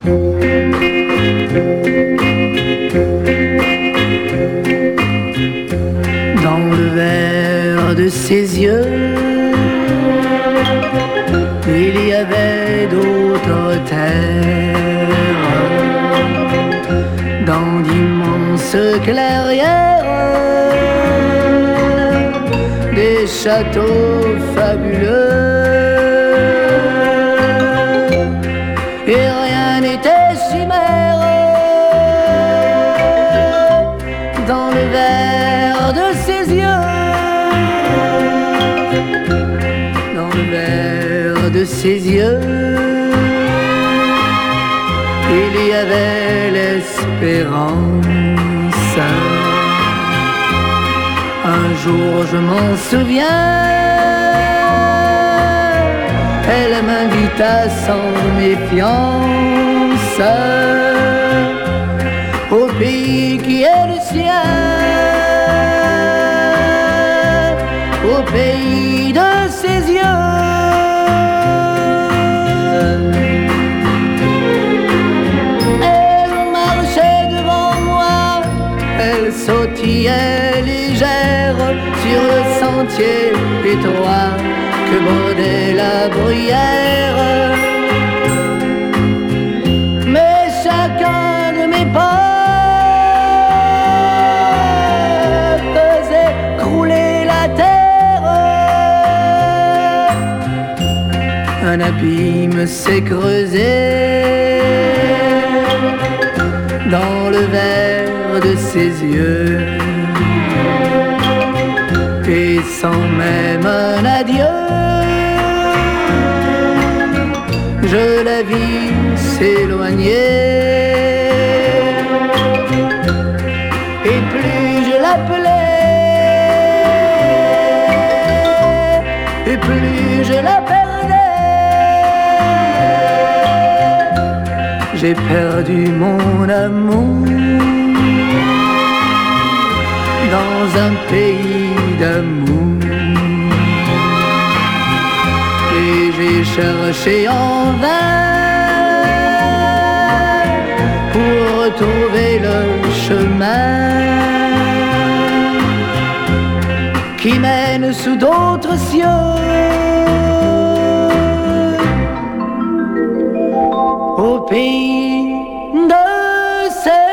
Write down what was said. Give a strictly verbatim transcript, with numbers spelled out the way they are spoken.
Dans le verre de ses yeux, il y avait d'autres terres, dans d'immenses clairières, des châteaux fabuleux, et rien n'était chimère dans le verre de ses yeux, dans le verre de ses yeux, il y avait l'espérance. Un jour je m'en souviens, elle m'invita sans méfiance au pays qui est le sien, au pays de ses yeux. Elle marchait devant moi, elle sautillait légère sur le sentier étroit que bordait la bruyère. Mais chacun de mes pas faisait crouler la terre. Un abîme s'est creusé dans le verre de ses yeux, et sans même un adieu, je la vis s'éloigner. Et plus je l'appelais, et plus je la perdais. J'ai perdu mon amour dans un pays d'amour, et j'ai cherché en vain pour retrouver le chemin qui mène sous d'autres cieux au pays de ses